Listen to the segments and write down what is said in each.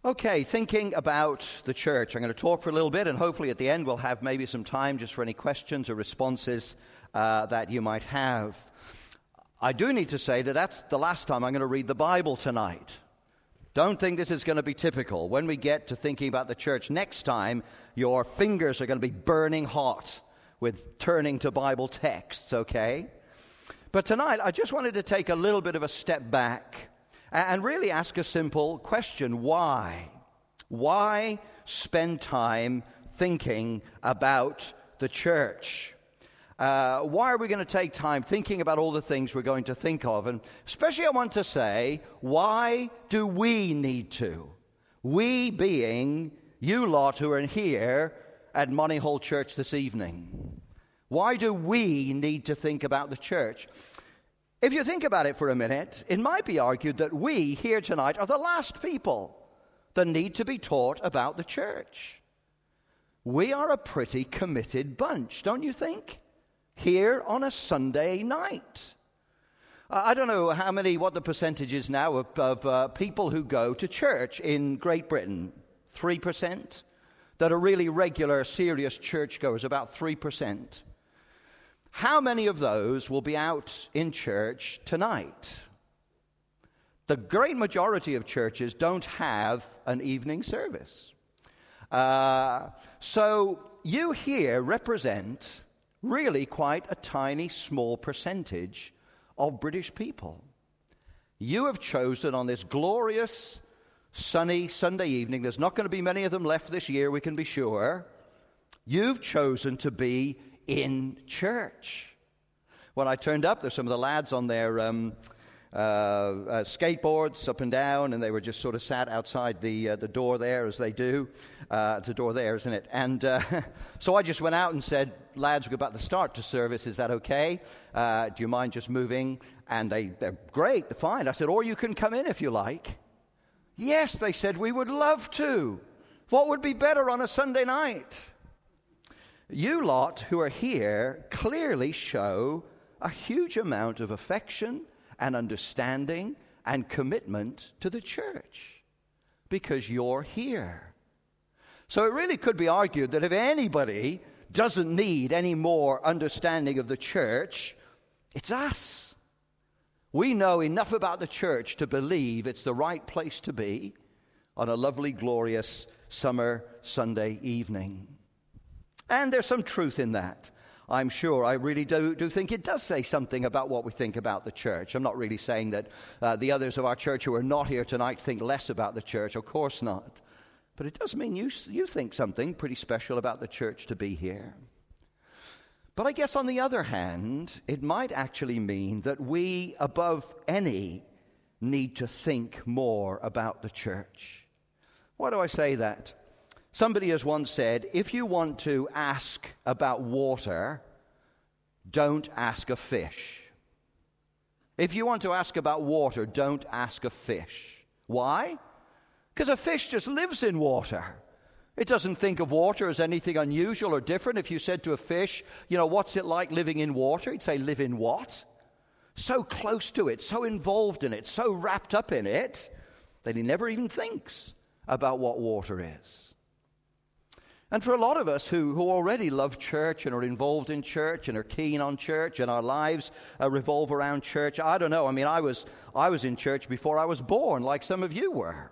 Okay, thinking about the church. I'm going to talk for a little bit, and hopefully at the end we'll have maybe some time just for any questions or responses that you might have. I do need to say that that's the last time I'm going to read the Bible tonight. Don't think this is going to be typical. When we get to thinking about the church next time, your fingers are going to be burning hot with turning to Bible texts, okay? But tonight, I just wanted to take a little bit of a step back and really ask a simple question. Why? Why spend time thinking about the church? Why are we going to take time thinking about all the things we're going to think of? And especially I want to say, why do we need to? We being you lot who are here at Money Hall Church this evening. Why do we need to think about the church? If you think about it for a minute, it might be argued that we here tonight are the last people that need to be taught about the church. We are a pretty committed bunch, don't you think? Here on a Sunday night. I don't know what the percentage is now of people who go to church in Great Britain. 3%? That are really regular, serious churchgoers, about 3%. How many of those will be out in church tonight? The great majority of churches don't have an evening service. So you here represent really quite a tiny, small percentage of British people. You have chosen on this glorious, sunny Sunday evening, there's not going to be many of them left this year, we can be sure. You've chosen to be in church. When I turned up, there's some of the lads on their skateboards up and down, and they were just sort of sat outside the door there, as they do. It's a door there, isn't it? And so I just went out and said, lads, we're about to start the service. Is that okay? Do you mind just moving? And they're great, they're fine. I said, or you can come in if you like. Yes, they said, we would love to. What would be better on a Sunday night? You lot who are here clearly show a huge amount of affection and understanding and commitment to the church because you're here. So it really could be argued that if anybody doesn't need any more understanding of the church, it's us. We know enough about the church to believe it's the right place to be on a lovely, glorious summer Sunday evening. And there's some truth in that. I'm sure. I really do think it does say something about what we think about the church. I'm not really saying that the others of our church who are not here tonight think less about the church. Of course not. But it does mean you think something pretty special about the church to be here. But I guess on the other hand, it might actually mean that we, above any, need to think more about the church. Why do I say that? Somebody has once said, if you want to ask about water, don't ask a fish. If you want to ask about water, don't ask a fish. Why? Because a fish just lives in water. It doesn't think of water as anything unusual or different. If you said to a fish, what's it like living in water? He'd say, live in what? So close to it, so involved in it, so wrapped up in it, that he never even thinks about what water is. And for a lot of us who already love church and are involved in church and are keen on church and our lives revolve around church, I don't know. I mean, I was in church before I was born, like some of you were,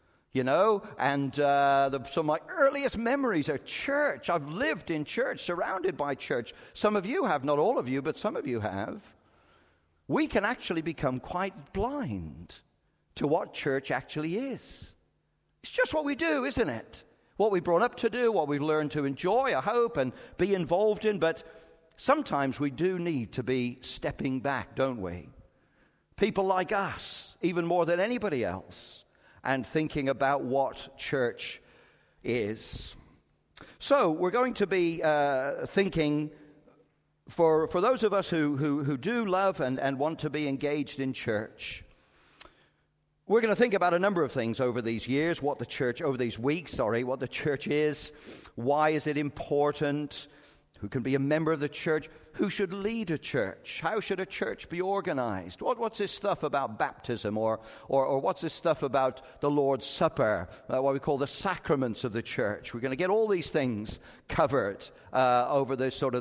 and some of my earliest memories are church. I've lived in church, surrounded by church. Some of you have, not all of you, but some of you have. We can actually become quite blind to what church actually is. It's just what we do, isn't it? What we've grown up to do, what we've learned to enjoy, I hope, and be involved in. But sometimes we do need to be stepping back, don't we? People like us, even more than anybody else, and thinking about what church is. So we're going to be thinking, for those of us who do love and want to be engaged in church, we're going to think about a number of things over these years, what the church is, why is it important, Who can be a member of the church? Who should lead a church? How should a church be organized? What's this stuff about baptism? Or what's this stuff about the Lord's Supper? What we call the sacraments of the church. We're going to get all these things covered over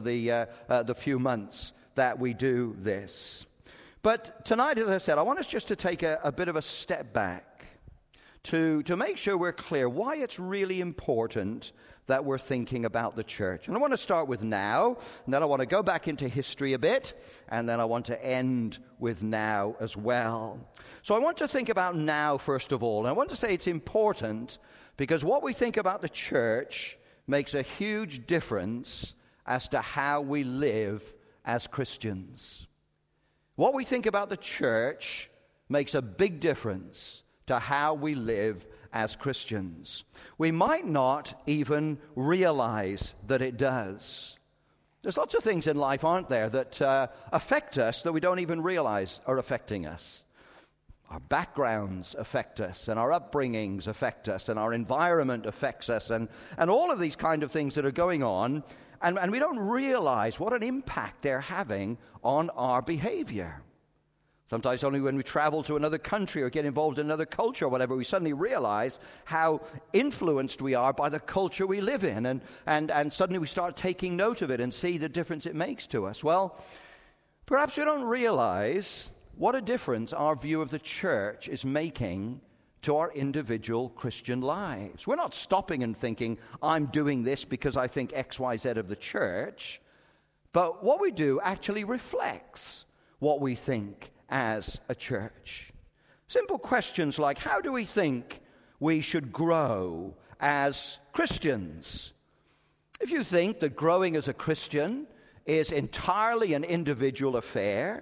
the few months that we do this. But tonight, as I said, I want us just to take a bit of a step back to make sure we're clear why it's really important that we're thinking about the church. And I want to start with now, and then I want to go back into history a bit, and then I want to end with now as well. So I want to think about now first of all, and I want to say it's important because what we think about the church makes a huge difference as to how we live as Christians. What we think about the church makes a big difference to how we live as Christians. We might not even realize that it does. There's lots of things in life, aren't there, that affect us that we don't even realize are affecting us. Our backgrounds affect us, and our upbringings affect us, and our environment affects us, and all of these kind of things that are going on, and we don't realize what an impact they're having on our behavior. Sometimes only when we travel to another country or get involved in another culture or whatever, we suddenly realize how influenced we are by the culture we live in. And suddenly we start taking note of it and see the difference it makes to us. Well, perhaps we don't realize what a difference our view of the church is making to our individual Christian lives. We're not stopping and thinking, I'm doing this because I think X, Y, Z of the church. But what we do actually reflects what we think as a church. Simple questions like, how do we think we should grow as Christians? If you think that growing as a Christian is entirely an individual affair,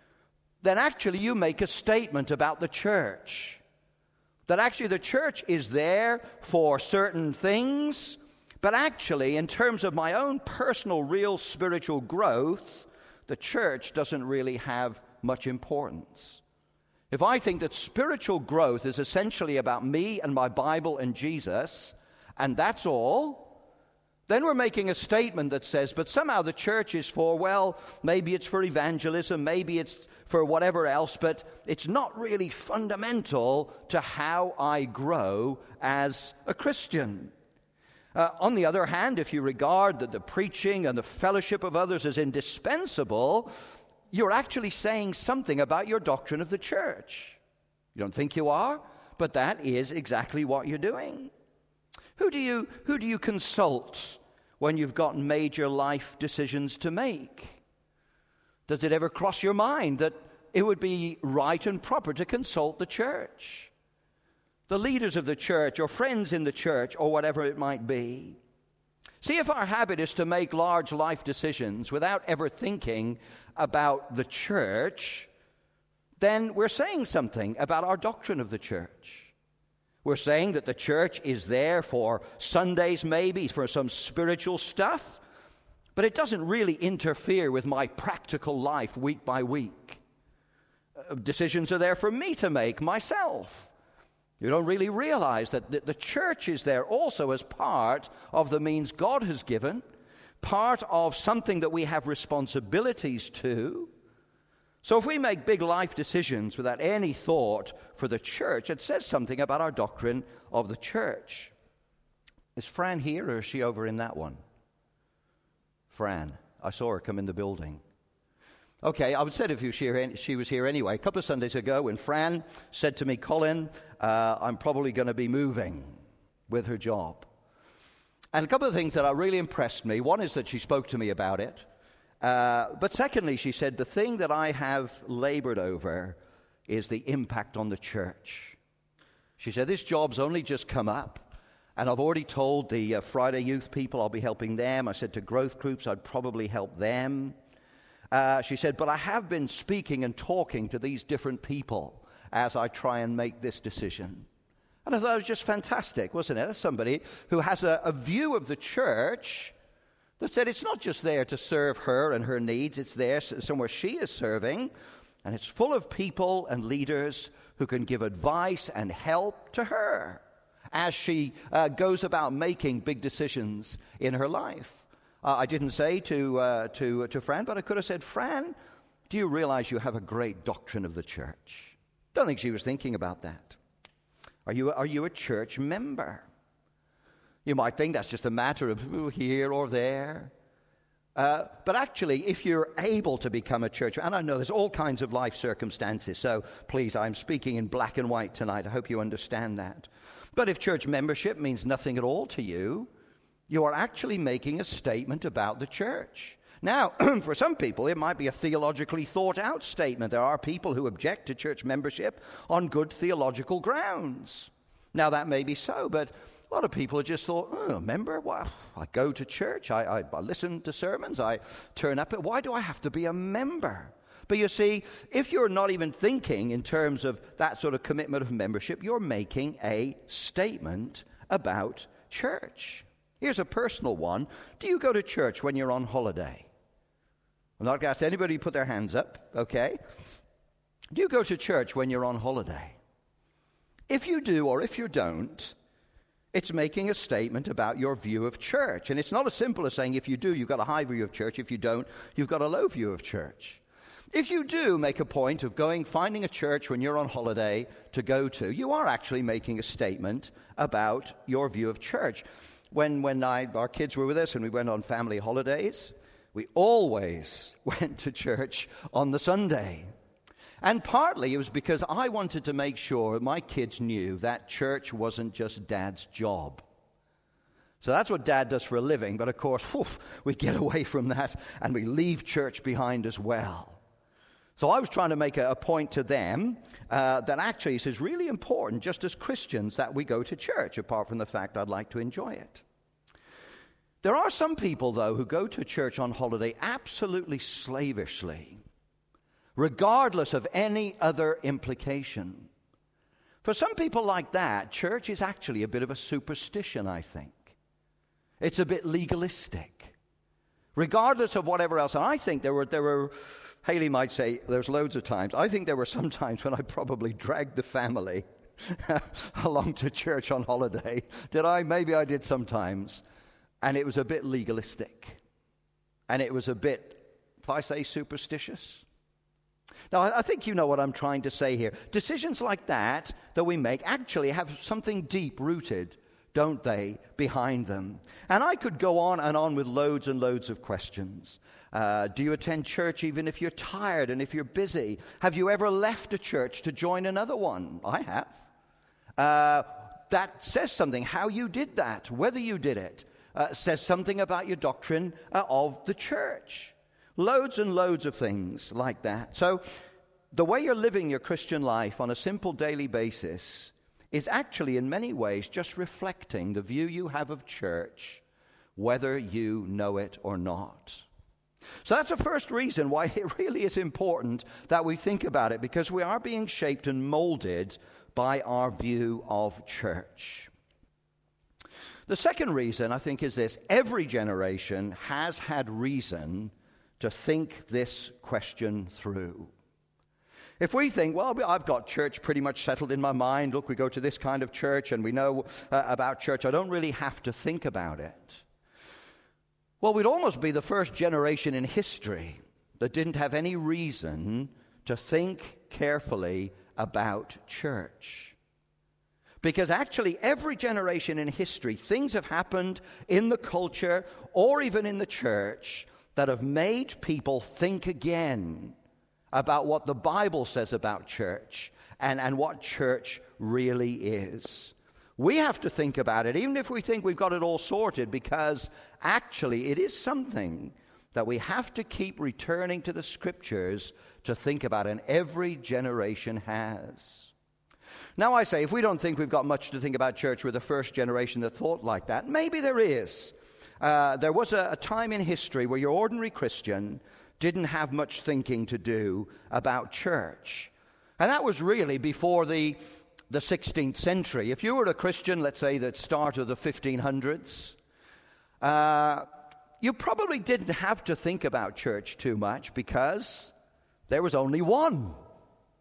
then actually you make a statement about the church. That actually the church is there for certain things, but actually in terms of my own personal, real spiritual growth, the church doesn't really have much importance. If I think that spiritual growth is essentially about me and my Bible and Jesus, and that's all, then we're making a statement that says, but somehow the church is for, well, maybe it's for evangelism, maybe it's for whatever else, but it's not really fundamental to how I grow as a Christian. On the other hand, if you regard that the preaching and the fellowship of others is indispensable, you're actually saying something about your doctrine of the church. You don't think you are, but that is exactly what you're doing. Who do you consult when you've got major life decisions to make? Does it ever cross your mind that it would be right and proper to consult the church, the leaders of the church, or friends in the church, or whatever it might be? See, if our habit is to make large life decisions without ever thinking about the church, then we're saying something about our doctrine of the church. We're saying that the church is there for Sundays, maybe, for some spiritual stuff, but it doesn't really interfere with my practical life week by week. Decisions are there for me to make myself. You don't really realize that the church is there also as part of the means God has given, part of something that we have responsibilities to. So if we make big life decisions without any thought for the church, it says something about our doctrine of the church. Is Fran here, or is she over in that one? Fran, I saw her come in the building. Okay, I would say if she was here anyway. A couple of Sundays ago when Fran said to me, Colin, I'm probably going to be moving with her job. And a couple of things that really impressed me. One is that she spoke to me about it. But secondly, she said, the thing that I have labored over is the impact on the church. She said, this job's only just come up. And I've already told the Friday youth people I'll be helping them. I said to growth groups I'd probably help them. She said, but I have been speaking and talking to these different people as I try and make this decision. And I thought it was just fantastic, wasn't it? That's somebody who has a view of the church that said it's not just there to serve her and her needs, it's there somewhere she is serving, and it's full of people and leaders who can give advice and help to her as she goes about making big decisions in her life. I didn't say to Fran, but I could have said, Fran, do you realize you have a great doctrine of the church? Don't think she was thinking about that. Are you a church member? You might think that's just a matter of here or there. But actually, if you're able to become a church, and I know there's all kinds of life circumstances, so please, I'm speaking in black and white tonight. I hope you understand that. But if church membership means nothing at all to you, you are actually making a statement about the church. Now, for some people, it might be a theologically thought-out statement. There are people who object to church membership on good theological grounds. Now, that may be so, but a lot of people have just thought, member? Well, I go to church, I listen to sermons, I turn up. Why do I have to be a member? But you see, if you're not even thinking in terms of that sort of commitment of membership, you're making a statement about church. Here's a personal one. Do you go to church when you're on holiday? I'm not going to ask anybody to put their hands up, okay? Do you go to church when you're on holiday? If you do or if you don't, it's making a statement about your view of church. And it's not as simple as saying if you do, you've got a high view of church. If you don't, you've got a low view of church. If you do make a point of finding a church when you're on holiday to go to, you are actually making a statement about your view of church. When our kids were with us and we went on family holidays, we always went to church on the Sunday. And partly it was because I wanted to make sure my kids knew that church wasn't just Dad's job. So that's what Dad does for a living, but of course, we get away from that and we leave church behind as well. So I was trying to make a point to them that actually it is really important, just as Christians, that we go to church, apart from the fact I'd like to enjoy it. There are some people, though, who go to church on holiday absolutely slavishly, regardless of any other implication. For some people like that, church is actually a bit of a superstition, I think. It's a bit legalistic, regardless of whatever else. And I think there were Haley might say there's loads of times. I think there were some times when I probably dragged the family along to church on holiday. Did I? Maybe I did sometimes. And it was a bit legalistic. And it was a bit, if I say superstitious. Now, I think you know what I'm trying to say here. Decisions like that we make actually have something deep-rooted, don't they, behind them. And I could go on and on with loads and loads of questions. Do you attend church even if you're tired and if you're busy? Have you ever left a church to join another one? I have. That says something. How you did that, whether you did it, says something about your doctrine of the church. Loads and loads of things like that. So the way you're living your Christian life on a simple daily basis is actually in many ways just reflecting the view you have of church, whether you know it or not. So that's the first reason why it really is important that we think about it, because we are being shaped and molded by our view of church. The second reason, I think, is this. Every generation has had reason to think this question through. If we think, well, I've got church pretty much settled in my mind. Look, we go to this kind of church and we know about church. I don't really have to think about it. Well, we'd almost be the first generation in history that didn't have any reason to think carefully about church. Because actually, every generation in history, things have happened in the culture or even in the church that have made people think again about what the Bible says about church and what church really is. We have to think about it, even if we think we've got it all sorted, because actually it is something that we have to keep returning to the Scriptures to think about, and every generation has. Now I say, if we don't think we've got much to think about church, we're the first generation that thought like that. Maybe there is. There was a time in history where your ordinary Christian didn't have much thinking to do about church. And that was really before the 16th century. If you were a Christian, let's say the start of the 1500s, you probably didn't have to think about church too much because there was only one.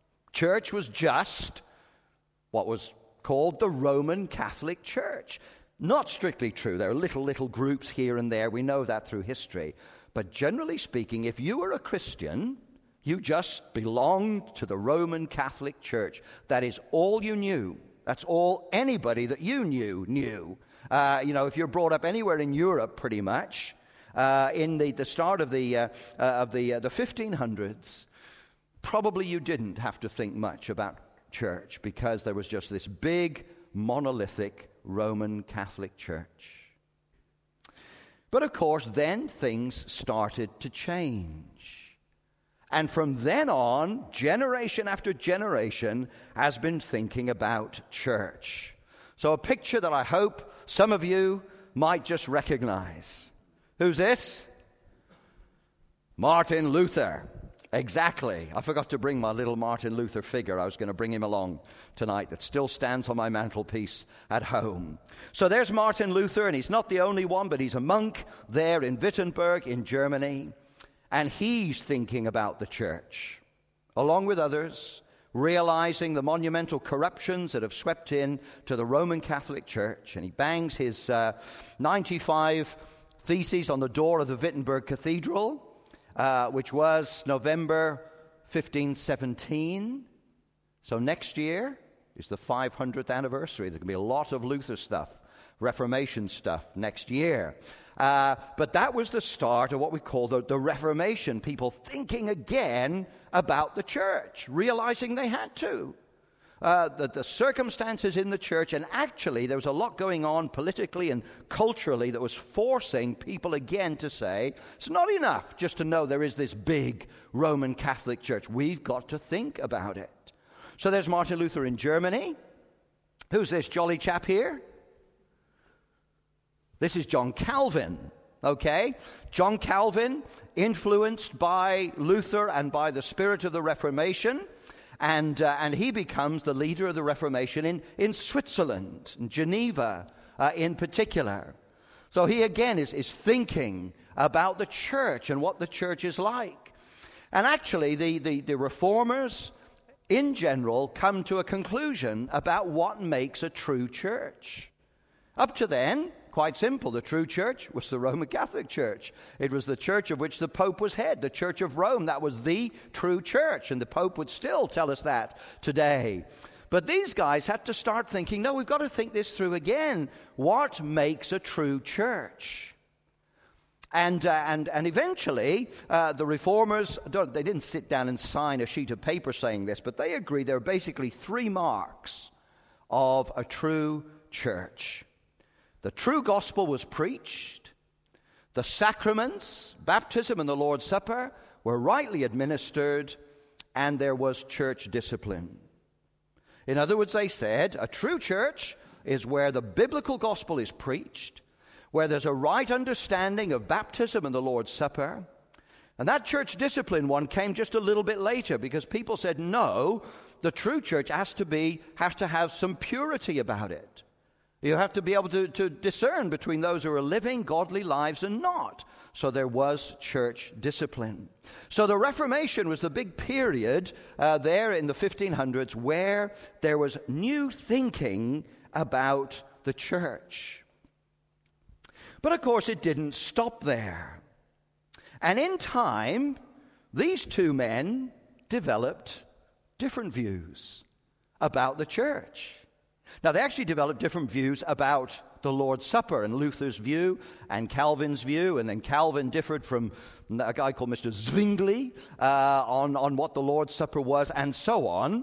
Church was just what was called the Roman Catholic Church. Not strictly true. There are little groups here and there. We know that through history. But generally speaking, if you were a Christian, you just belonged to the Roman Catholic Church. That is all you knew. That's all anybody that you knew. If you're brought up anywhere in Europe, pretty much, in the start of the 1500s, probably you didn't have to think much about church because there was just this big, monolithic Roman Catholic Church. But of course, then things started to change. And from then on, generation after generation has been thinking about church. So a picture that I hope some of you might just recognize. Who's this? Martin Luther. Exactly. I forgot to bring my little Martin Luther figure. I was going to bring him along tonight. That still stands on my mantelpiece at home. So there's Martin Luther, and he's not the only one, but he's a monk there in Wittenberg in Germany. And he's thinking about the church, along with others, realizing the monumental corruptions that have swept in to the Roman Catholic Church. And he bangs his 95 theses on the door of the Wittenberg Cathedral, which was November 1517. So next year is the 500th anniversary. There's going to be a lot of Luther stuff, Reformation stuff next year. But that was the start of what we call the Reformation, people thinking again about the church, realizing they had to. The circumstances in the church, and actually there was a lot going on politically and culturally that was forcing people again to say, it's not enough just to know there is this big Roman Catholic Church. We've got to think about it. So there's Martin Luther in Germany. Who's this jolly chap here? This is John Calvin, okay? John Calvin, influenced by Luther and by the spirit of the Reformation, and he becomes the leader of the Reformation in Switzerland, in Geneva in particular. So he again is thinking about the church and what the church is like. And actually the reformers in general come to a conclusion about what makes a true church. Up to then, quite simple, the true church was the Roman Catholic Church. It was the church of which the Pope was head, the Church of Rome. That was the true church, and the Pope would still tell us that today. But these guys had to start thinking, no, we've got to think this through again. What makes a true church? And eventually, the reformers, they didn't sit down and sign a sheet of paper saying this, but they agreed there are basically three marks of a true church. The true gospel was preached. The sacraments, baptism and the Lord's Supper, were rightly administered, and there was church discipline. In other words, they said, a true church is where the biblical gospel is preached, where there's a right understanding of baptism and the Lord's Supper. And that church discipline one came just a little bit later, because people said, no, the true church has to have some purity about it. You have to be able to discern between those who are living godly lives and not. So there was church discipline. So the Reformation was the big period there in the 1500s where there was new thinking about the church. But of course it didn't stop there. And in time, these two men developed different views about the church. Now, they actually developed different views about the Lord's Supper, and Luther's view and Calvin's view, and then Calvin differed from a guy called Mr. Zwingli on what the Lord's Supper was, and so on.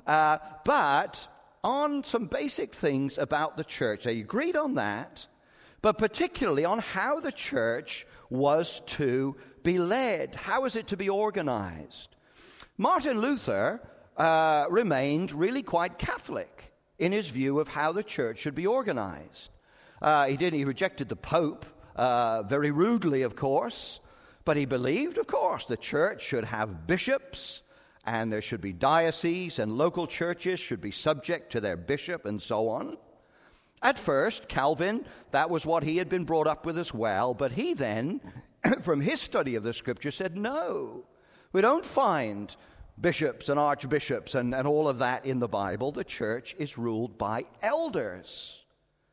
But on some basic things about the church, they agreed on that, but particularly on how the church was to be led. How is it to be organized? Martin Luther remained really quite Catholic in his view of how the church should be organized. He rejected the Pope very rudely, of course, but he believed, of course, the church should have bishops, and there should be dioceses, and local churches should be subject to their bishop, and so on. At first, Calvin, that was what he had been brought up with as well, but he then, from his study of the Scripture, said, no, we don't find bishops and archbishops and all of that in the Bible. The church is ruled by elders.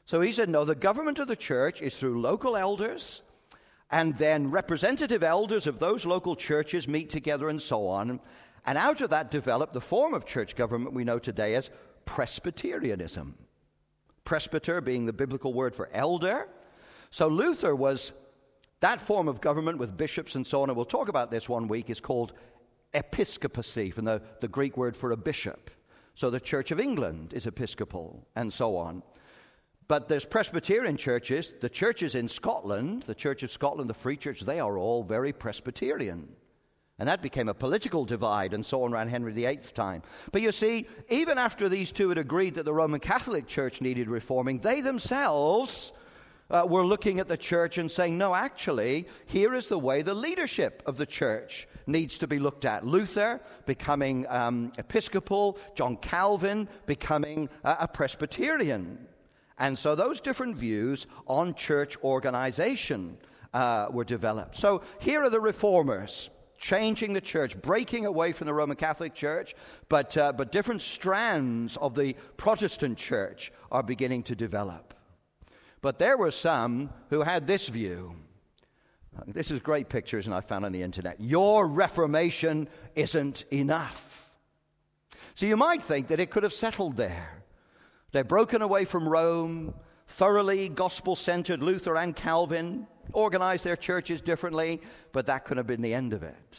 So he said, no, the government of the church is through local elders, and then representative elders of those local churches meet together and so on. And out of that developed the form of church government we know today as Presbyterianism. Presbyter being the biblical word for elder. So Luther was, that form of government with bishops and so on, and we'll talk about this one week, is called episcopacy, from the Greek word for a bishop. So the Church of England is episcopal, and so on. But there's Presbyterian churches. The churches in Scotland, the Church of Scotland, the Free Church, they are all very Presbyterian. And that became a political divide and so on around Henry VIII's time. But you see, even after these two had agreed that the Roman Catholic Church needed reforming, they themselves were looking at the church and saying, no, actually, here is the way the leadership of the church needs to be looked at. Luther becoming Episcopal, John Calvin becoming a Presbyterian. And so those different views on church organization were developed. So here are the reformers, changing the church, breaking away from the Roman Catholic Church, but different strands of the Protestant church are beginning to develop. But there were some who had this view. This is great pictures, and I found on the internet. Your Reformation isn't enough. So you might think that it could have settled there. They're broken away from Rome, thoroughly gospel-centered. Luther and Calvin organized their churches differently, but that could have been the end of it.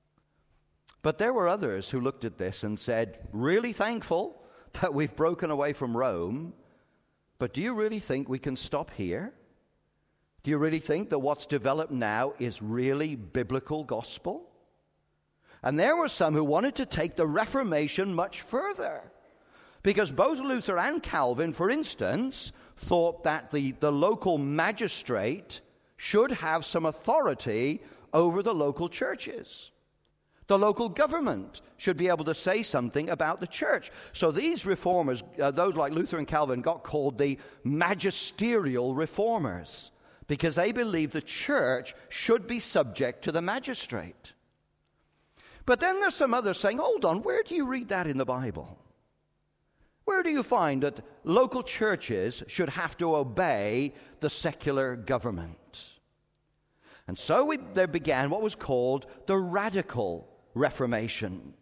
But there were others who looked at this and said, really thankful that we've broken away from Rome, but do you really think we can stop here? Do you really think that what's developed now is really biblical gospel? And there were some who wanted to take the Reformation much further. Because both Luther and Calvin, for instance, thought that the local magistrate should have some authority over the local churches. The local government should be able to say something about the church. So these reformers, those like Luther and Calvin, got called the magisterial reformers because they believed the church should be subject to the magistrate. But then there's some others saying, hold on, where do you read that in the Bible? Where do you find that local churches should have to obey the secular government? And so there began what was called the Radical Reformation.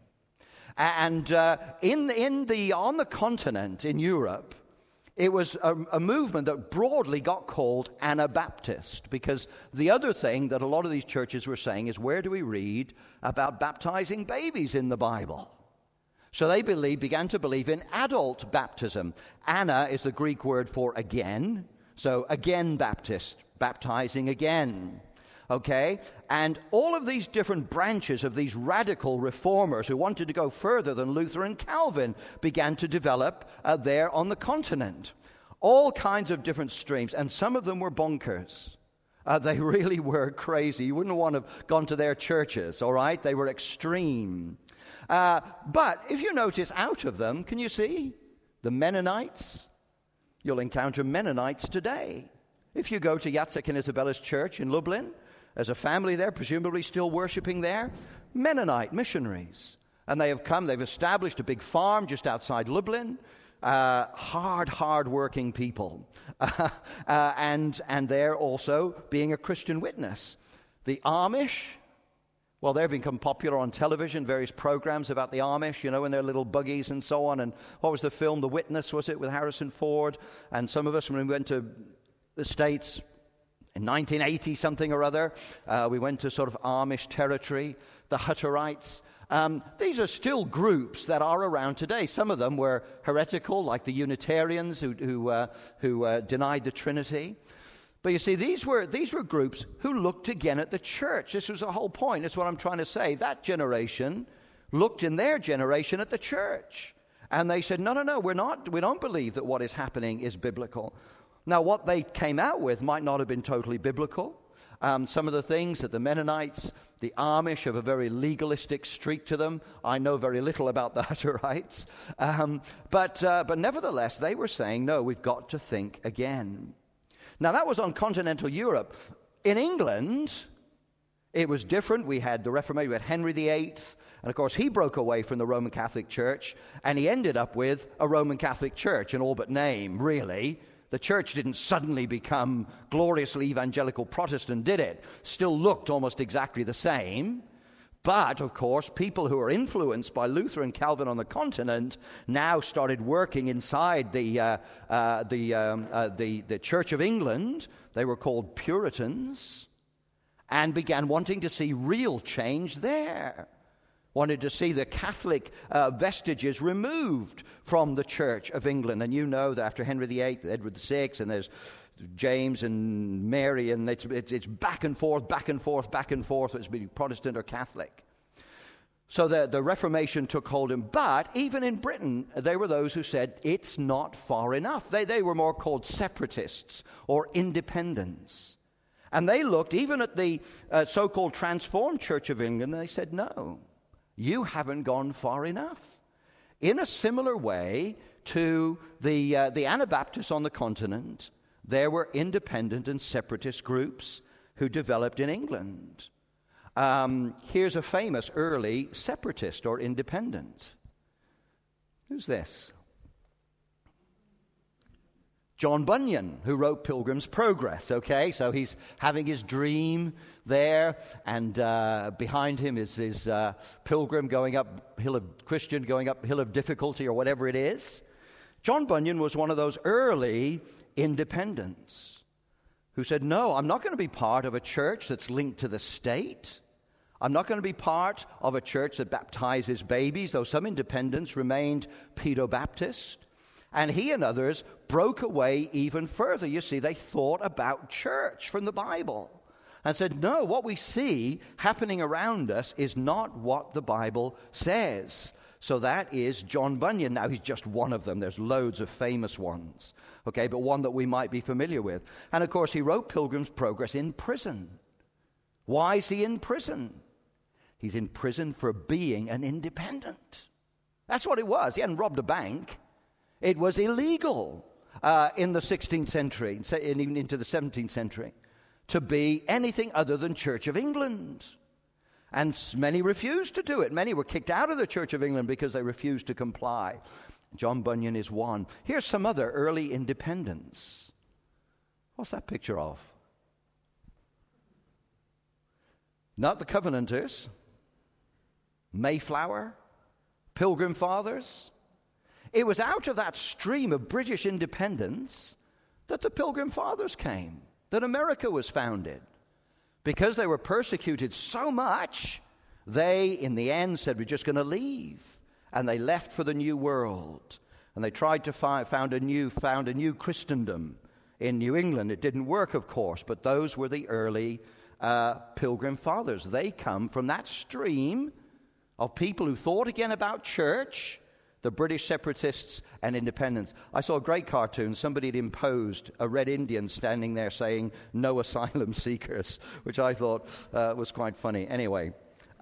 And on the continent in Europe, it was a movement that broadly got called Anabaptist, because the other thing that a lot of these churches were saying is, where do we read about baptizing babies in the Bible? So they began to believe in adult baptism. Anna is the Greek word for again. So again Baptist, baptizing again. Okay? And all of these different branches of these radical reformers who wanted to go further than Luther and Calvin began to develop there on the continent. All kinds of different streams, and some of them were bonkers. They really were crazy. You wouldn't want to have gone to their churches, all right? They were extreme. But if you notice out of them, can you see? The Mennonites. You'll encounter Mennonites today. If you go to Jacek and Isabella's church in Lublin, there's a family there, presumably still worshiping there, Mennonite missionaries. And they've established a big farm just outside Lublin. Hard-working people. And they're also being a Christian witness. The Amish, well, they've become popular on television, various programs about the Amish, in their little buggies and so on. And what was the film, The Witness, was it, with Harrison Ford? And some of us, when we went to the States in 1980 something or other, we went to sort of Amish territory, the Hutterites. These are still groups that are around today. Some of them were heretical, like the Unitarians who denied the Trinity. But you see, these were groups who looked again at the church. This was the whole point. That's what I'm trying to say. That generation looked in their generation at the church. And they said, no, we don't believe that what is happening is biblical. Now, what they came out with might not have been totally biblical. Some of the things that the Mennonites, the Amish, have a very legalistic streak to them. I know very little about the Hutterites. But nevertheless, they were saying, no, we've got to think again. Now, that was on continental Europe. In England, it was different. We had the Reformation, we had Henry VIII, and of course, he broke away from the Roman Catholic Church, and he ended up with a Roman Catholic Church in all but name, really. The church didn't suddenly become gloriously evangelical Protestant, did it? Still looked almost exactly the same. But, of course, people who were influenced by Luther and Calvin on the continent now started working inside the Church of England. They were called Puritans, and began wanting to see real change there. Wanted to see the Catholic vestiges removed from the Church of England. And you know that after Henry VIII, Edward VI, and there's James and Mary, and it's back and forth, back and forth, back and forth. It's been Protestant or Catholic. So the Reformation took hold in. But even in Britain, there were those who said it's not far enough. They were more called separatists or independents. And they looked even at the so-called Transformed Church of England, and they said, no, you haven't gone far enough. In a similar way to the Anabaptists on the continent, there were independent and separatist groups who developed in England. Here's a famous early separatist or independent. Who's this? John Bunyan, who wrote Pilgrim's Progress, okay? So he's having his dream there, and behind him is his pilgrim going up hill of Christian, going up hill of difficulty or whatever it is. John Bunyan was one of those early independents who said, no, I'm not going to be part of a church that's linked to the state. I'm not going to be part of a church that baptizes babies, though some independents remained pedo-Baptist. And he and others broke away even further. You see, they thought about church from the Bible and said, no, what we see happening around us is not what the Bible says. So that is John Bunyan. Now, he's just one of them. There's loads of famous ones, okay, but one that we might be familiar with. And, of course, he wrote Pilgrim's Progress in prison. Why is he in prison? He's in prison for being an independent. That's what it was. He hadn't robbed a bank. It was illegal in the 16th century, and even into the 17th century, to be anything other than Church of England. And many refused to do it. Many were kicked out of the Church of England because they refused to comply. John Bunyan is one. Here's some other early independents. What's that picture of? Not the Covenanters, Mayflower, Pilgrim Fathers. It was out of that stream of British independence that the Pilgrim Fathers came, that America was founded. Because they were persecuted so much, they, in the end, said, we're just going to leave. And they left for the New World. And they tried to found a new Christendom in New England. It didn't work, of course, but those were the early Pilgrim Fathers. They come from that stream of people who thought again about church, the British separatists and independents. I saw a great cartoon. Somebody had imposed a red Indian standing there saying, no asylum seekers, which I thought was quite funny. Anyway,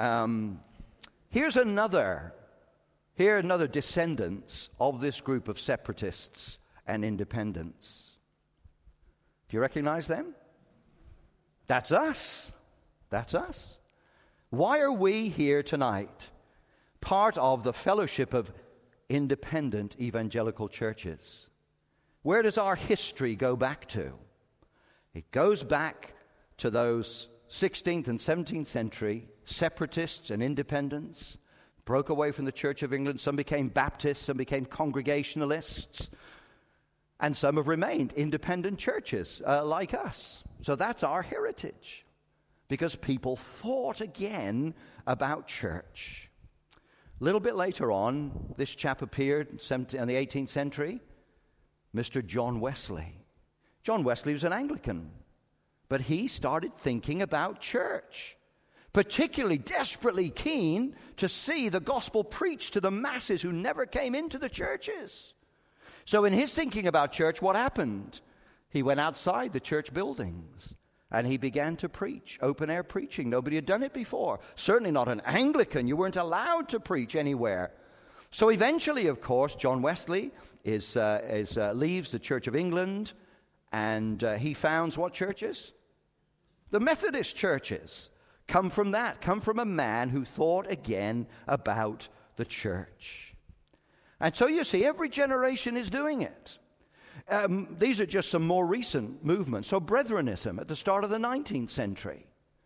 here's another descendants of this group of separatists and independents. Do you recognize them? That's us. That's us. Why are we here tonight? Part of the fellowship of independent evangelical churches. Where does our history go back to? It goes back to those 16th and 17th century separatists and independents, broke away from the Church of England. Some became Baptists, some became Congregationalists, and some have remained independent churches like us. So that's our heritage, because people thought again about church. A little bit later on, this chap appeared in the 18th century, Mr. John Wesley. John Wesley was an Anglican, but he started thinking about church, particularly desperately keen to see the gospel preached to the masses who never came into the churches. So in his thinking about church, what happened? He went outside the church buildings and he began to preach, open-air preaching. Nobody had done it before. Certainly not an Anglican. You weren't allowed to preach anywhere. So eventually, of course, John Wesley leaves the Church of England, and he founds what churches? The Methodist churches come from that, come from a man who thought again about the church. And so you see, every generation is doing it. These are just some more recent movements. So Brethrenism at the start of the 19th century.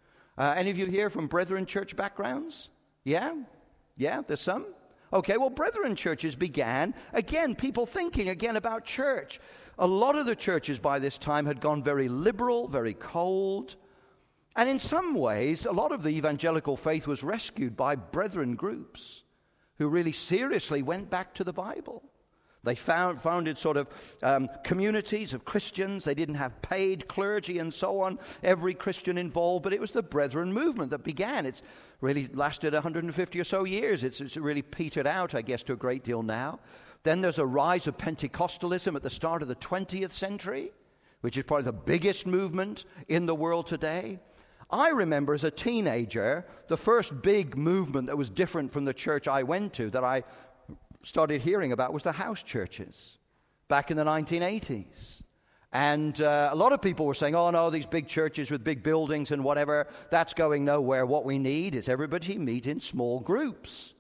Any of you here from Brethren church backgrounds? Yeah? Yeah, there's some? Okay, well, Brethren churches began, again, people thinking again about church. A lot of the churches by this time had gone very liberal, very cold. And in some ways, a lot of the evangelical faith was rescued by Brethren groups who really seriously went back to the Bible. They founded sort of communities of Christians. They didn't have paid clergy and so on, every Christian involved, but it was the Brethren movement that began. It's really lasted 150 or so years. It's really petered out, I guess, to a great deal now. Then there's a rise of Pentecostalism at the start of the 20th century, which is probably the biggest movement in the world today. I remember as a teenager, the first big movement that was different from the church I went to, that I started hearing about, was the house churches back in the 1980s. And a lot of people were saying, oh no, these big churches with big buildings and whatever, that's going nowhere. What we need is everybody meet in small groups.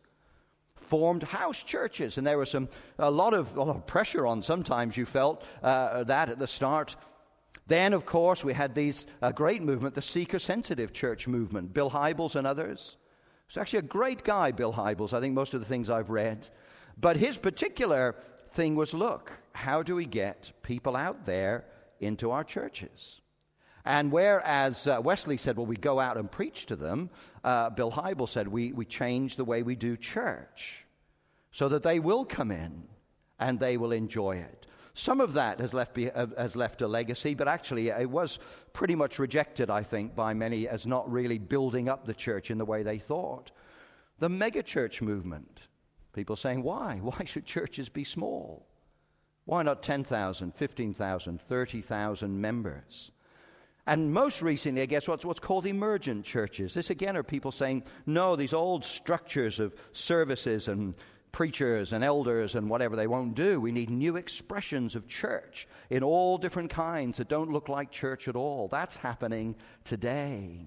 Formed house churches, and there was a lot of pressure on, sometimes you felt that at the start. Then, of course, we had these great movement, the seeker-sensitive church movement, Bill Hybels and others. He's actually a great guy, Bill Hybels, I think most of the things I've read. But his particular thing was, look, how do we get people out there into our churches? And whereas Wesley said, well, we go out and preach to them, Bill Hybels said, we change the way we do church so that they will come in and they will enjoy it. Some of that has left a legacy, but actually it was pretty much rejected, I think, by many as not really building up the church in the way they thought. The megachurch movement, people saying, why? Why should churches be small? Why not 10,000, 15,000, 30,000 members? And most recently, I guess, what's called emergent churches. This, again, are people saying, no, these old structures of services and preachers and elders and whatever they won't do. We need new expressions of church in all different kinds that don't look like church at all. That's happening today.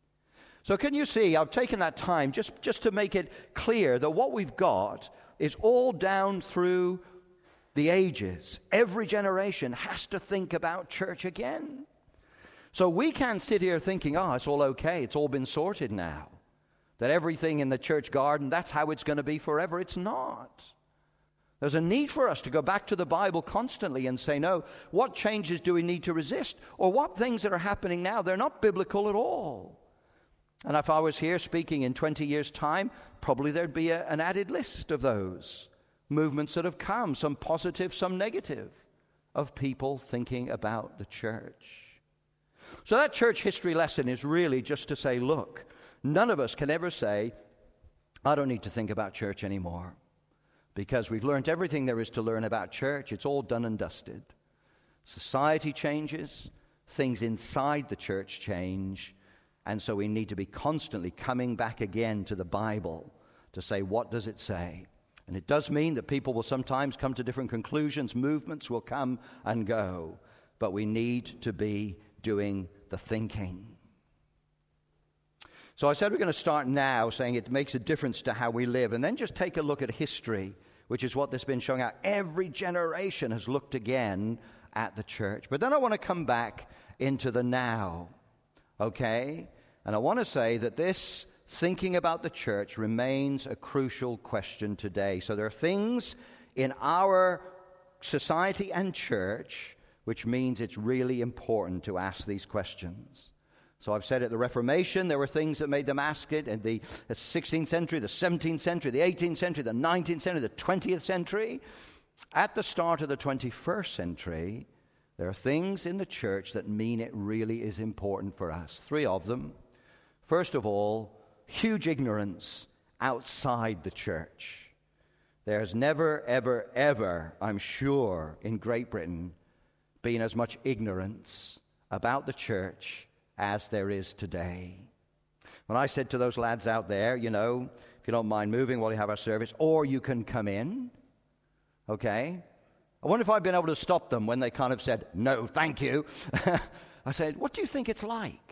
So can you see, I've taken that time just to make it clear that what we've got is all down through the ages. Every generation has to think about church again. So we can't sit here thinking, oh, it's all okay, it's all been sorted now. That everything in the church garden, that's how it's going to be forever. It's not. There's a need for us to go back to the Bible constantly and say, no, what changes do we need to resist? Or what things that are happening now, they're not biblical at all. And if I was here speaking in 20 years' time, probably there'd be an added list of those movements that have come, some positive, some negative, of people thinking about the church. So that church history lesson is really just to say, look, none of us can ever say, I don't need to think about church anymore because we've learned everything there is to learn about church. It's all done and dusted. Society changes, things inside the church change, and so we need to be constantly coming back again to the Bible to say, what does it say? And it does mean that people will sometimes come to different conclusions, movements will come and go, but we need to be doing the thinking. So I said we're going to start now saying it makes a difference to how we live, and then just take a look at history, which is what this has been showing out. Every generation has looked again at the church. But then I want to come back into the now, okay? And I want to say that this thinking about the church remains a crucial question today. So there are things in our society and church which means it's really important to ask these questions. So I've said at the Reformation, there were things that made them ask it. In the 16th century, the 17th century, the 18th century, the 19th century, the 20th century. At the start of the 21st century, there are things in the church that mean it really is important for us. 3 of them. First of all, huge ignorance outside the church. There's never, ever, ever, I'm sure, in Great Britain, been as much ignorance about the church as there is today. When I said to those lads out there, you know, if you don't mind moving while you have our service, or you can come in, okay? I wonder if I've been able to stop them when they kind of said, no, thank you. I said, what do you think it's like?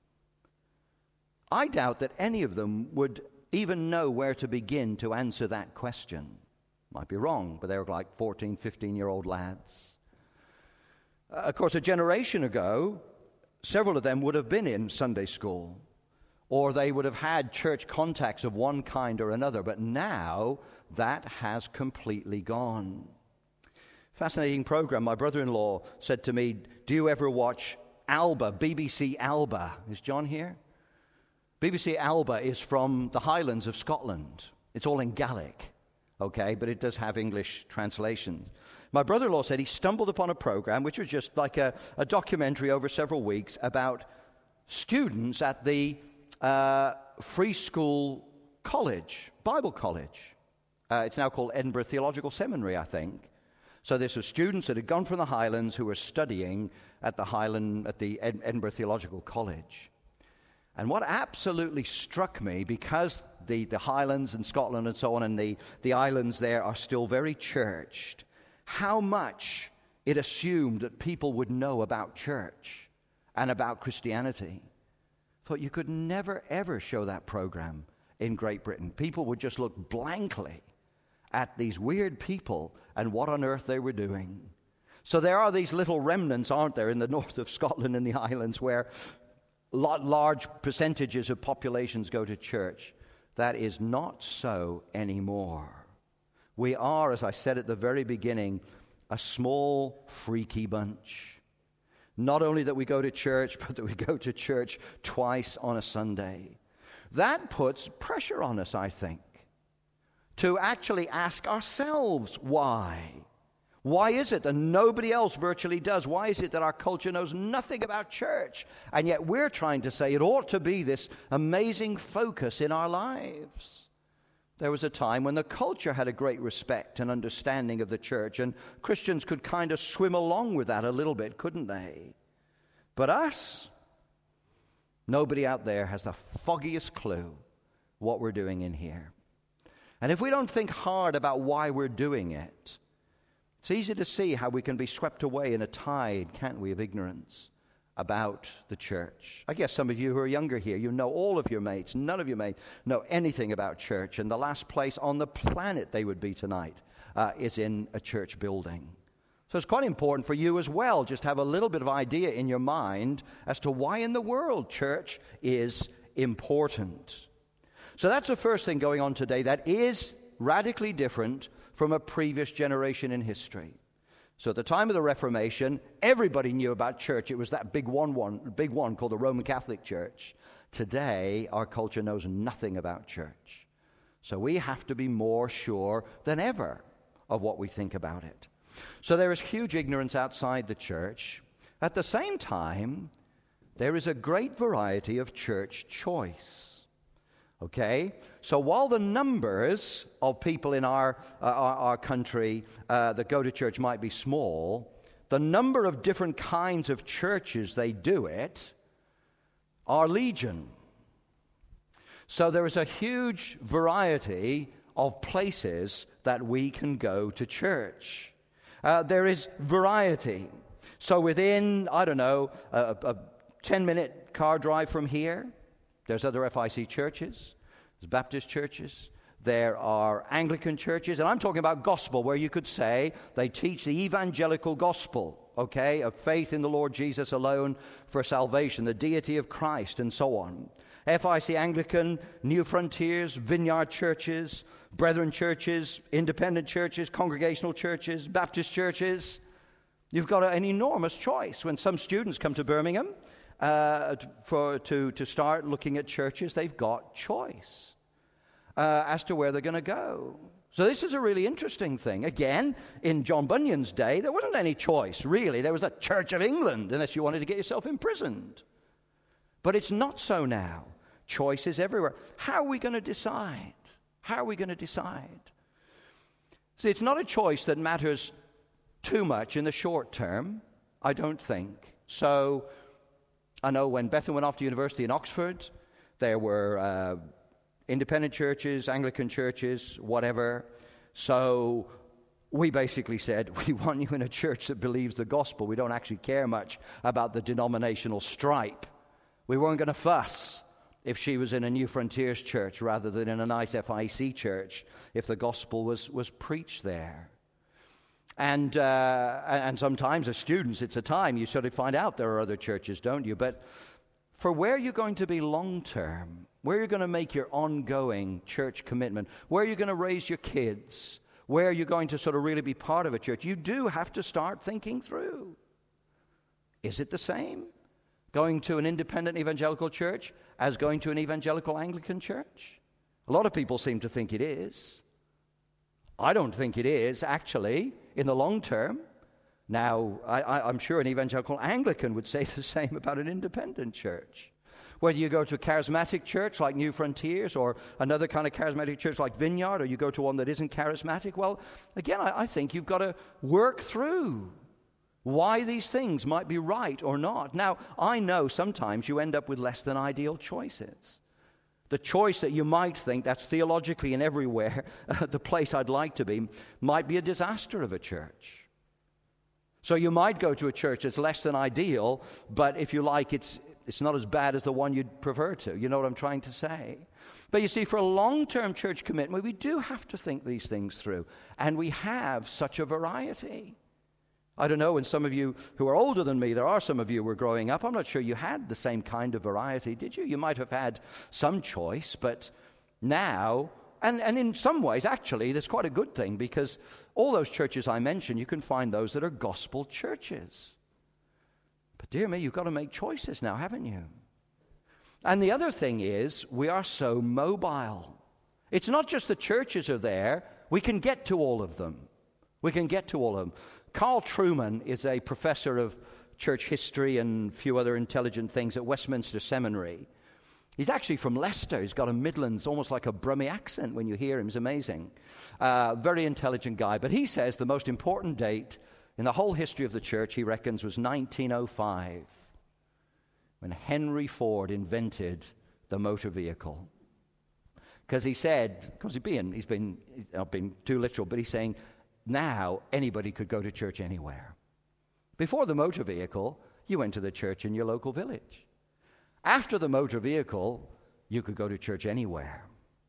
I doubt that any of them would even know where to begin to answer that question. Might be wrong, but they were like 14, 15-year-old lads. Of course, a generation ago, several of them would have been in Sunday school, or they would have had church contacts of one kind or another, but now that has completely gone. Fascinating program. My brother-in-law said to me, do you ever watch Alba, BBC Alba? Is John here? BBC Alba is from the Highlands of Scotland. It's all in Gaelic, okay, but it does have English translations. My brother-in-law said he stumbled upon a program which was just like a documentary over several weeks about students at the Free School College, Bible College. It's now called Edinburgh Theological Seminary, I think. So this was students that had gone from the Highlands who were studying at the Edinburgh Theological College. And what absolutely struck me, because the Highlands and Scotland and so on and the islands there are still very churched, how much it assumed that people would know about church and about Christianity. Thought you could never, ever show that program in Great Britain. People would just look blankly at these weird people and what on earth they were doing. So there are these little remnants, aren't there, in the north of Scotland and the islands where large percentages of populations go to church. That is not so anymore. We are, as I said at the very beginning, a small, freaky bunch. Not only that we go to church, but that we go to church twice on a Sunday. That puts pressure on us, I think, to actually ask ourselves why. Why is it that nobody else virtually does? Why is it that our culture knows nothing about church? And yet we're trying to say it ought to be this amazing focus in our lives. There was a time when the culture had a great respect and understanding of the church, and Christians could kind of swim along with that a little bit, couldn't they? But us, nobody out there has the foggiest clue what we're doing in here. And if we don't think hard about why we're doing it, it's easy to see how we can be swept away in a tide, can't we, of ignorance about the church. I guess some of you who are younger here, you know all of your mates. None of your mates know anything about church. And the last place on the planet they would be tonight is in a church building. So it's quite important for you as well, just have a little bit of idea in your mind as to why in the world church is important. So that's the first thing going on today that is radically different from a previous generation in history. So at the time of the Reformation, everybody knew about church. It was that big one called the Roman Catholic Church. Today, our culture knows nothing about church. So we have to be more sure than ever of what we think about it. So there is huge ignorance outside the church. At the same time, there is a great variety of church choice. Okay, so while the numbers of people in our country that go to church might be small, the number of different kinds of churches they do it are legion. So there is a huge variety of places that we can go to church. There is variety. So within, a 10-minute car drive from here, there's other FIC churches, there's Baptist churches, there are Anglican churches, and I'm talking about gospel, where you could say they teach the evangelical gospel, okay, of faith in the Lord Jesus alone for salvation, the deity of Christ, and so on. FIC Anglican, New Frontiers, Vineyard churches, Brethren churches, independent churches, congregational churches, Baptist churches. You've got an enormous choice. When some students come to Birmingham, to start looking at churches, they've got choice as to where they're going to go. So this is a really interesting thing. Again, in John Bunyan's day, there wasn't any choice, really. There was the Church of England, unless you wanted to get yourself imprisoned. But it's not so now. Choice is everywhere. How are we going to decide? How are we going to decide? See, it's not a choice that matters too much in the short term, I don't think. So I know when Bethan went off to university in Oxford, there were independent churches, Anglican churches, whatever. So we basically said, we want you in a church that believes the gospel. We don't actually care much about the denominational stripe. We weren't going to fuss if she was in a New Frontiers church rather than in a nice FIC church if the gospel was preached there. And sometimes as students, it's a time you sort of find out there are other churches, don't you? But for where you're going to be long-term, where you're going to make your ongoing church commitment, where you're going to raise your kids, where you're going to sort of really be part of a church, you do have to start thinking through. Is it the same going to an independent evangelical church as going to an evangelical Anglican church? A lot of people seem to think it is. I don't think it is, actually, in the long term. Now, I'm sure an evangelical Anglican would say the same about an independent church. Whether you go to a charismatic church like New Frontiers or another kind of charismatic church like Vineyard, or you go to one that isn't charismatic, well, again, I think you've got to work through why these things might be right or not. Now, I know sometimes you end up with less than ideal choices. The choice that you might think that's theologically and everywhere the place I'd like to be might be a disaster of a church. So you might go to a church that's less than ideal, but if you like, it's not as bad as the one you'd prefer to. You know what I'm trying to say? But you see, for a long-term church commitment, we do have to think these things through. And we have such a variety. I don't know, and some of you who are older than me, there are some of you who were growing up, I'm not sure you had the same kind of variety, did you? You might have had some choice, but now, and in some ways, actually, that's quite a good thing, because all those churches I mentioned, you can find those that are gospel churches. But dear me, you've got to make choices now, haven't you? And the other thing is, we are so mobile. It's not just the churches are there, we can get to all of them. We can get to all of them. Carl Trueman is a professor of church history and a few other intelligent things at Westminster Seminary. He's actually from Leicester. He's got a Midlands, almost like a Brummie accent when you hear him. It's amazing. Very intelligent guy. But he says the most important date in the whole history of the church, he reckons, was 1905, when Henry Ford invented the motor vehicle. Because he said, because he's been not being too literal, but he's saying, now anybody could go to church anywhere. Before the motor vehicle, you went to the church in your local village. After the motor vehicle, you could go to church anywhere.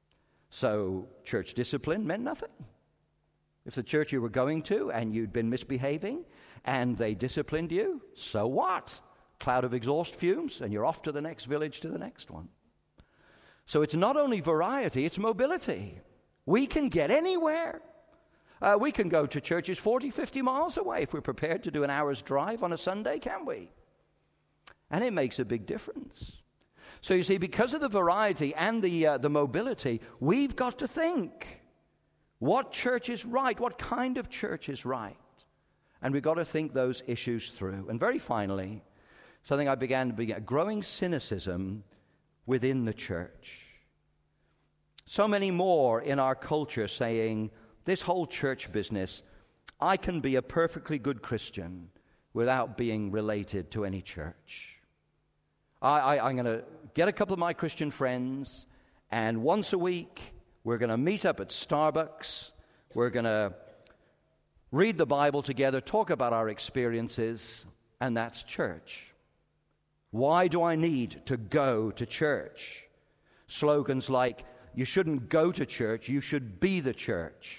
So church discipline meant nothing. If the church you were going to and you'd been misbehaving and they disciplined you, so what? Cloud of exhaust fumes and you're off to the next village, to the next one. So it's not only variety, it's mobility. We can get anywhere. We can go to churches 40, 50 miles away if we're prepared to do an hour's drive on a Sunday, can't we? And it makes a big difference. So you see, because of the variety and the mobility, we've got to think, what church is right? What kind of church is right? And we've got to think those issues through. And very finally, something I began to begin, growing cynicism within the church. So many more in our culture saying, this whole church business, I can be a perfectly good Christian without being related to any church. I'm going to get a couple of my Christian friends, and once a week, we're going to meet up at Starbucks. We're going to read the Bible together, talk about our experiences, and that's church. Why do I need to go to church? Slogans like, you shouldn't go to church, you should be the church.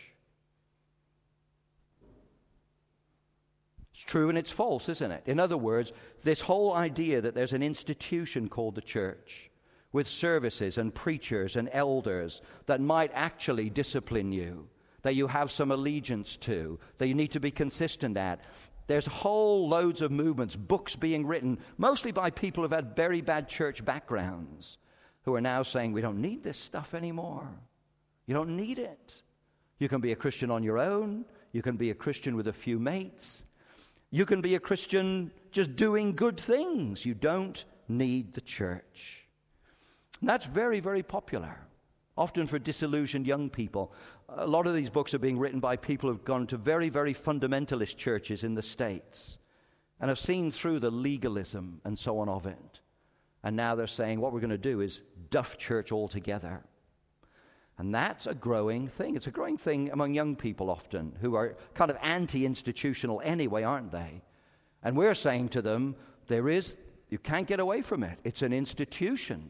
It's true and it's false, isn't it? In other words, this whole idea that there's an institution called the church with services and preachers and elders that might actually discipline you, that you have some allegiance to, that you need to be consistent at. There's whole loads of movements, books being written, mostly by people who've had very bad church backgrounds, who are now saying, we don't need this stuff anymore. You don't need it. You can be a Christian on your own. You can be a Christian with a few mates. You can be a Christian just doing good things. You don't need the church. And that's very, very popular, often for disillusioned young people. A lot of these books are being written by people who've gone to very, very fundamentalist churches in the States and have seen through the legalism and so on of it. And now they're saying what we're going to do is duff church altogether. And that's a growing thing. It's a growing thing among young people often, who are kind of anti-institutional anyway, aren't they? And we're saying to them, you can't get away from it. It's an institution,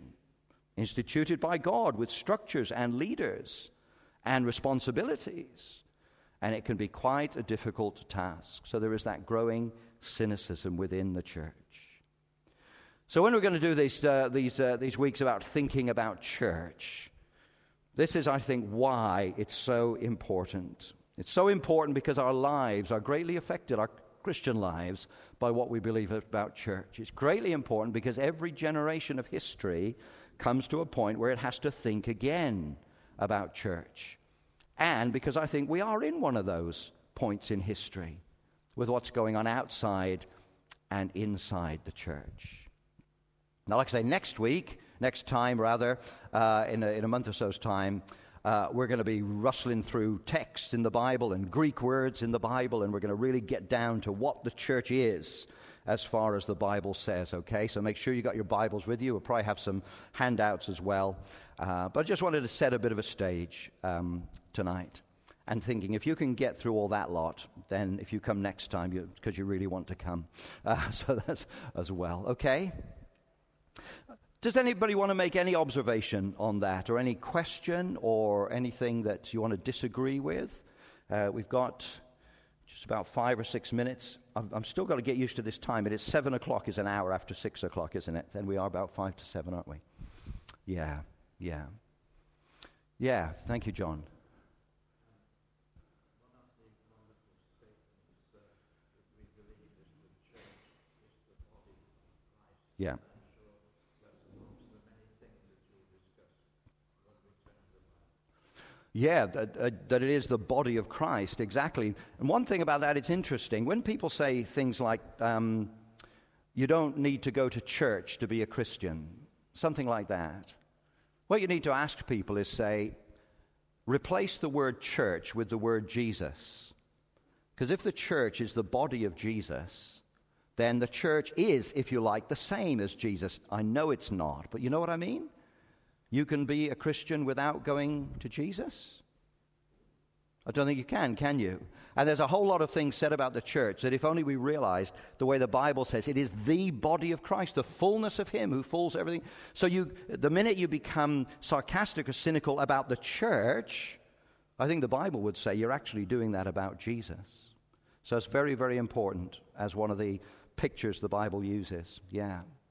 instituted by God with structures and leaders and responsibilities. And it can be quite a difficult task. So there is that growing cynicism within the church. So when we're going to do these weeks about thinking about church, this is, I think, why it's so important. It's so important because our lives are greatly affected, our Christian lives, by what we believe about church. It's greatly important because every generation of history comes to a point where it has to think again about church. And because I think we are in one of those points in history with what's going on outside and inside the church. Now, like I say, next time, in a month or so's time, we're going to be rustling through texts in the Bible and Greek words in the Bible, and we're going to really get down to what the church is as far as the Bible says, okay? So make sure you got your Bibles with you. We'll probably have some handouts as well. But I just wanted to set a bit of a stage tonight. And thinking, if you can get through all that lot, then if you come next time, because you really want to come. So that's as well, okay? Does anybody want to make any observation on that, or any question, or anything that you want to disagree with? We've got just about 5 or 6 minutes. I'm still got to get used to this time. It is 7 o'clock is an hour after 6 o'clock, isn't it? Then we are about 5 to 7, aren't we? Yeah. Thank you, John. Yeah. Yeah, that it is the body of Christ, exactly. And one thing about that, it's interesting. When people say things like, you don't need to go to church to be a Christian, something like that, what you need to ask people is say, replace the word church with the word Jesus. Because if the church is the body of Jesus, then the church is, if you like, the same as Jesus. I know it's not, but you know what I mean? You can be a Christian without going to Jesus? I don't think you can you? And there's a whole lot of things said about the church that if only we realized the way the Bible says it is the body of Christ, the fullness of Him who fills everything. So the minute you become sarcastic or cynical about the church, I think the Bible would say you're actually doing that about Jesus. So it's very, very important as one of the pictures the Bible uses. Yeah.